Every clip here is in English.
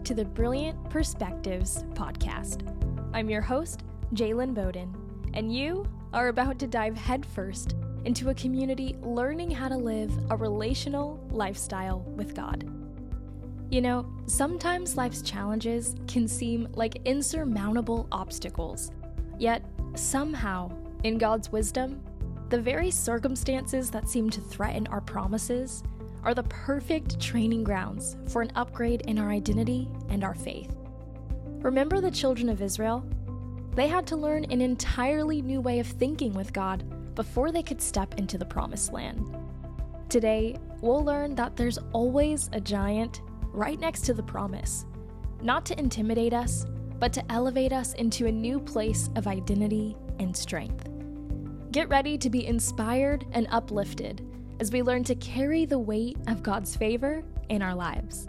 to the Brilliant Perspectives podcast. I'm your host, Jalen Bowden, and you are about to dive headfirst into a community learning how to live a relational lifestyle with God. You know, sometimes life's challenges can seem like insurmountable obstacles, yet somehow, in God's wisdom, the very circumstances that seem to threaten our promises are the perfect training grounds for an upgrade in our identity and our faith. Remember the children of Israel? They had to learn an entirely new way of thinking with God before they could step into the promised land. Today, we'll learn that there's always a giant right next to the promise, not to intimidate us, but to elevate us into a new place of identity and strength. Get ready to be inspired and uplifted as we learn to carry the weight of God's favor in our lives.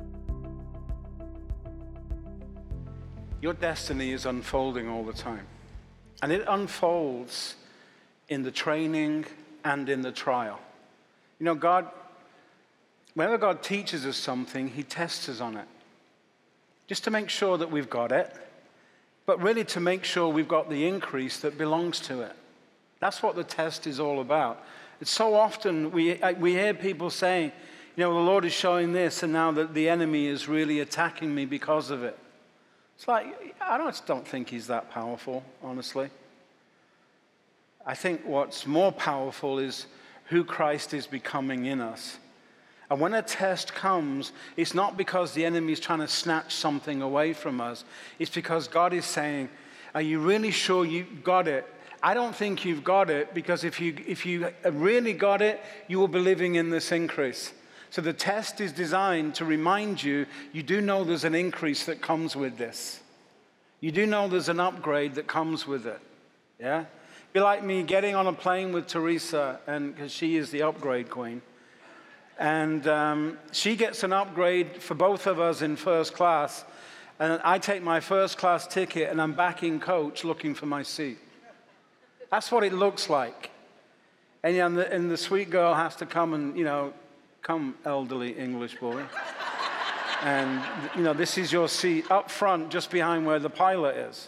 Your destiny is unfolding all the time. And it unfolds in the training and in the trial. You know, whenever God teaches us something, He tests us on it. Just to make sure that we've got it, but really to make sure we've got the increase that belongs to it. That's what the test is all about. It's so often we hear people saying, you know, the Lord is showing this, and now that the enemy is really attacking me because of it. It's like, I don't think He's that powerful, honestly. I think what's more powerful is who Christ is becoming in us. And when a test comes, it's not because the enemy is trying to snatch something away from us. It's because God is saying, are you really sure you've got it? I don't think you've got it, because if you really got it, you will be living in this increase. So the test is designed to remind you, you do know there's an increase that comes with this. You do know there's an upgrade that comes with it. Yeah? Be like me getting on a plane with Teresa, and because she is the upgrade queen. And she gets an upgrade for both of us in first class. And I take my first class ticket and I'm back in coach looking for my seat. That's what it looks like. And the sweet girl has to come and, come elderly English boy. And, this is your seat up front, just behind where the pilot is.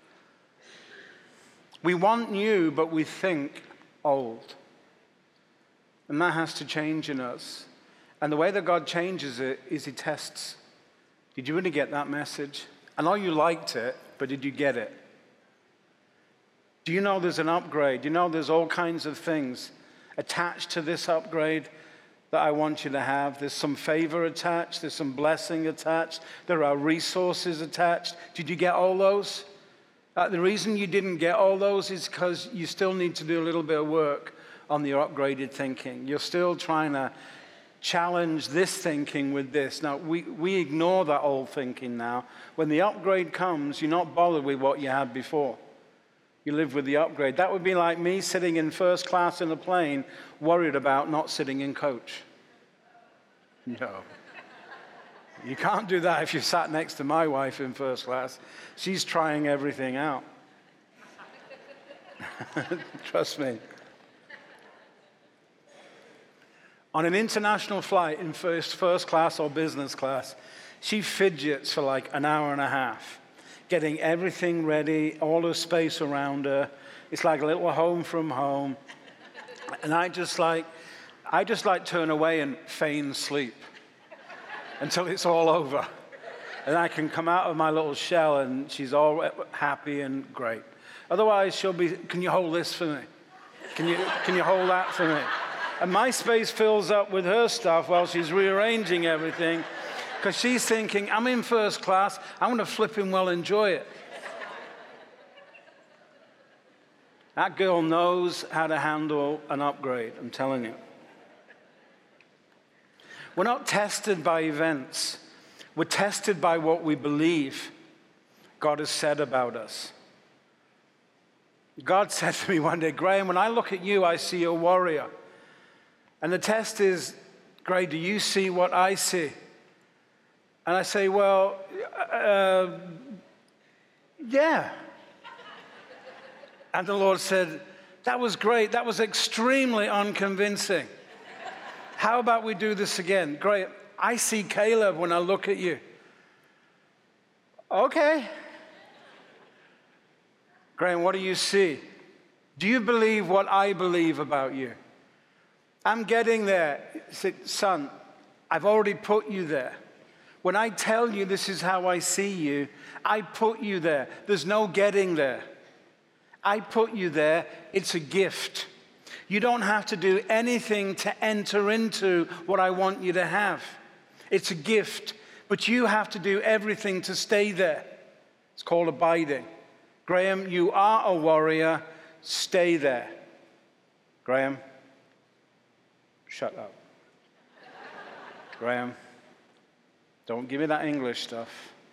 We want new, but we think old. And that has to change in us. And the way that God changes it is He tests. Did you really get that message? I know you liked it, but did you get it? Do you know there's an upgrade? Do you know there's all kinds of things attached to this upgrade that I want you to have? There's some favor attached. There's some blessing attached. There are resources attached. Did you get all those? The reason you didn't get all those is because you still need to do a little bit of work on your upgraded thinking. You're still trying to challenge this thinking with this. Now, we ignore that old thinking now. When the upgrade comes, you're not bothered with what you had before. You live with the upgrade. That would be like me sitting in first class in a plane, worried about not sitting in coach. No. You can't do that if you sat next to my wife in first class. She's trying everything out. Trust me. On an international flight in first class or business class, she fidgets for like an hour and a half, getting everything ready, all the space around her. It's like a little home from home. And I just like turn away and feign sleep until it's all over. And I can come out of my little shell and she's all happy and great. Otherwise, she'll be, can you hold this for me? Can you hold that for me? And my space fills up with her stuff while she's rearranging everything, because she's thinking, I'm in first class, I'm going to flipping well enjoy it. That girl knows how to handle an upgrade, I'm telling you. We're not tested by events. We're tested by what we believe God has said about us. God said to me one day, Graham, when I look at you, I see a warrior. And the test is, Gray, do you see what I see? And I say, well, yeah. And the Lord said, that was great. That was extremely unconvincing. How about we do this again? Great. I see Caleb when I look at you. Okay. Graham, what do you see? Do you believe what I believe about you? I'm getting there. He said, son, I've already put you there. When I tell you this is how I see you, I put you there. There's no getting there. I put you there. It's a gift. You don't have to do anything to enter into what I want you to have. It's a gift. But you have to do everything to stay there. It's called abiding. Graham, you are a warrior. Stay there. Graham, shut up. Graham, don't give me that English stuff.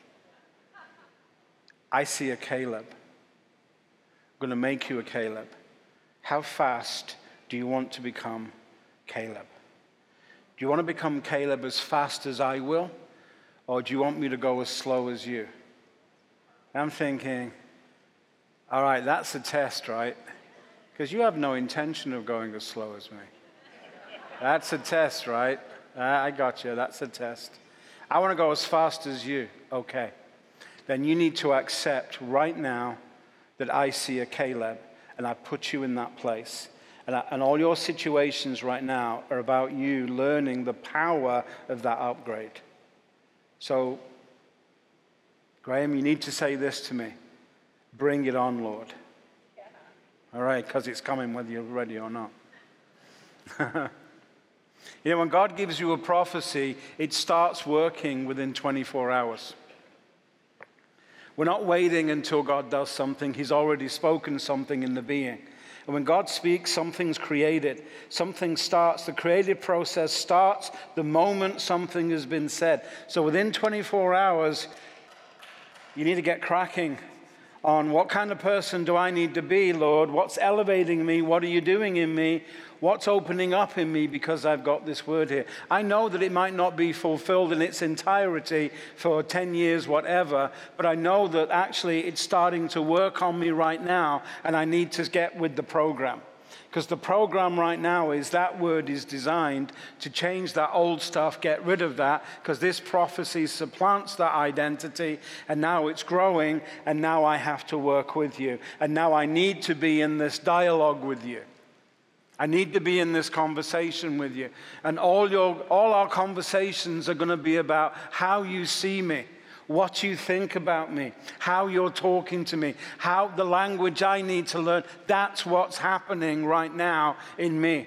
I see a Caleb. I'm going to make you a Caleb. How fast do you want to become Caleb? Do you want to become Caleb as fast as I will? Or do you want me to go as slow as you? I'm thinking, all right, that's a test, right? Because you have no intention of going as slow as me. That's a test, right? I got you. That's a test. I want to go as fast as you. Okay. Then you need to accept right now that I see a Caleb, and I put you in that place. And all your situations right now are about you learning the power of that upgrade. So, Graham, you need to say this to me. Bring it on, Lord. Yeah. All right, because it's coming whether you're ready or not. You know, when God gives you a prophecy, it starts working within 24 hours. We're not waiting until God does something. He's already spoken something in the being. And when God speaks, something's created. Something starts. The creative process starts the moment something has been said. So within 24 hours, you need to get cracking on what kind of person do I need to be, Lord? What's elevating me? What are you doing in me? What's opening up in me because I've got this word here? I know that it might not be fulfilled in its entirety for 10 years, whatever, but I know that actually it's starting to work on me right now, and I need to get with the program. Because the program right now is that word is designed to change that old stuff, get rid of that, because this prophecy supplants that identity, and now it's growing, and now I have to work with you. And now I need to be in this dialogue with you. I need to be in this conversation with you. And all our conversations are going to be about how you see me, what you think about me, how you're talking to me, how the language I need to learn. That's what's happening right now in me.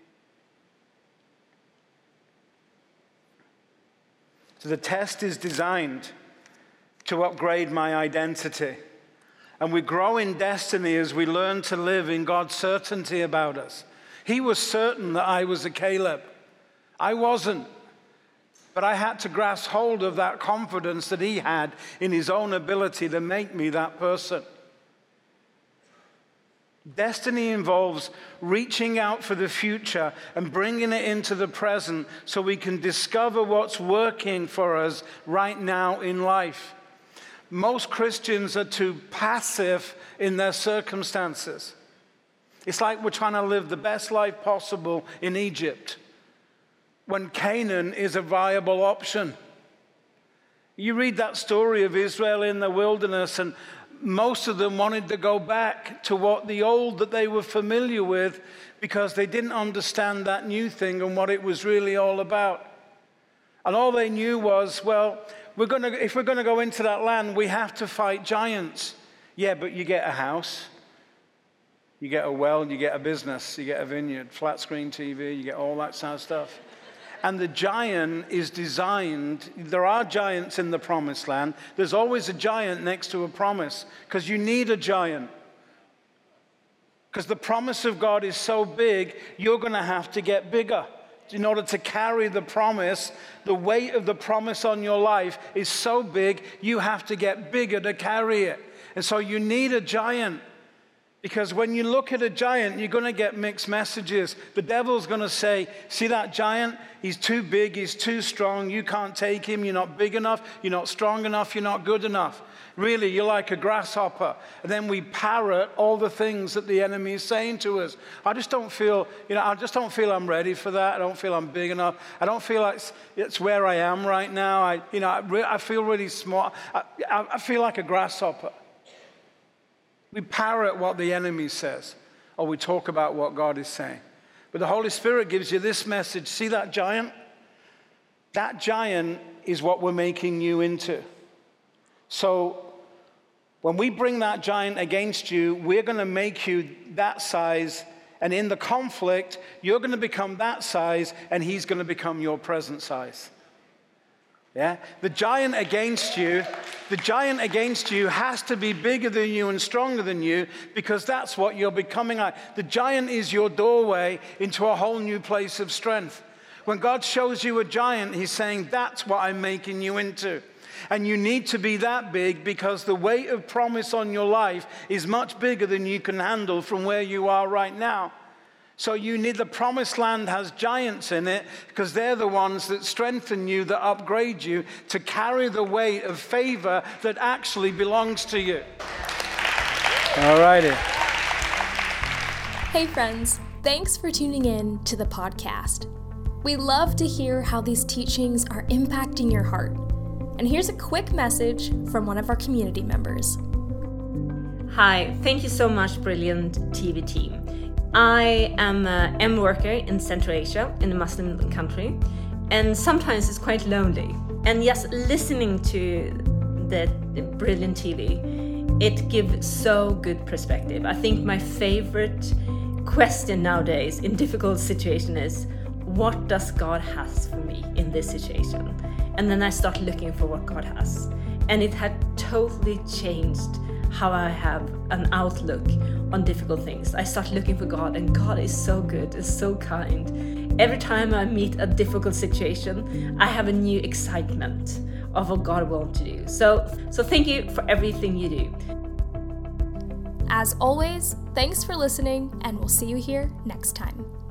So the test is designed to upgrade my identity. And we grow in destiny as we learn to live in God's certainty about us. He was certain that I was a Caleb. I wasn't. But I had to grasp hold of that confidence that he had in his own ability to make me that person. Destiny involves reaching out for the future and bringing it into the present so we can discover what's working for us right now in life. Most Christians are too passive in their circumstances. It's like we're trying to live the best life possible in Egypt when Canaan is a viable option. You read that story of Israel in the wilderness, and most of them wanted to go back to what the old that they were familiar with because they didn't understand that new thing and what it was really all about. And all they knew was, well, if we're going to go into that land, we have to fight giants. Yeah, but you get a house. You get a well, you get a business, you get a vineyard, flat screen TV, you get all that kind of stuff. And the giant is designed, there are giants in the promised land. There's always a giant next to a promise because you need a giant. Because the promise of God is so big, you're going to have to get bigger. In order to carry the promise, the weight of the promise on your life is so big, you have to get bigger to carry it. And so you need a giant. Because when you look at a giant, you're going to get mixed messages. The devil's going to say, see that giant? He's too big, he's too strong, you can't take him, you're not big enough, you're not strong enough, you're not good enough. Really, you're like a grasshopper. And then we parrot all the things that the enemy is saying to us. I just don't feel I'm ready for that. I don't feel I'm big enough. I don't feel like it's where I am right now. I feel really small. I feel like a grasshopper. We parrot what the enemy says, or we talk about what God is saying. But the Holy Spirit gives you this message. See that giant? That giant is what we're making you into. So when we bring that giant against you, we're going to make you that size. And in the conflict, you're going to become that size, and he's going to become your present size. Yeah? The giant against you has to be bigger than you and stronger than you, because that's what you're becoming like. The giant is your doorway into a whole new place of strength. When God shows you a giant, he's saying, that's what I'm making you into. And you need to be that big, because the weight of promise on your life is much bigger than you can handle from where you are right now. So you need, the promised land has giants in it, because they're the ones that strengthen you, that upgrade you to carry the weight of favor that actually belongs to you. All righty. Hey friends, thanks for tuning in to the podcast. We love to hear how these teachings are impacting your heart. And here's a quick message from one of our community members. Hi, thank you so much, Brilliant TV team. I am an M worker in Central Asia, in a Muslim country, and sometimes it's quite lonely. And yes, listening to the Brilliant TV, it gives so good perspective. I think my favorite question nowadays in difficult situation is, what does God has for me in this situation? And then I start looking for what God has. And it had totally changed how I have an outlook on difficult things. I start looking for God, and God is so good, is so kind. Every time I meet a difficult situation, I have a new excitement of what God wants to do. So thank you for everything you do. As always, thanks for listening, and we'll see you here next time.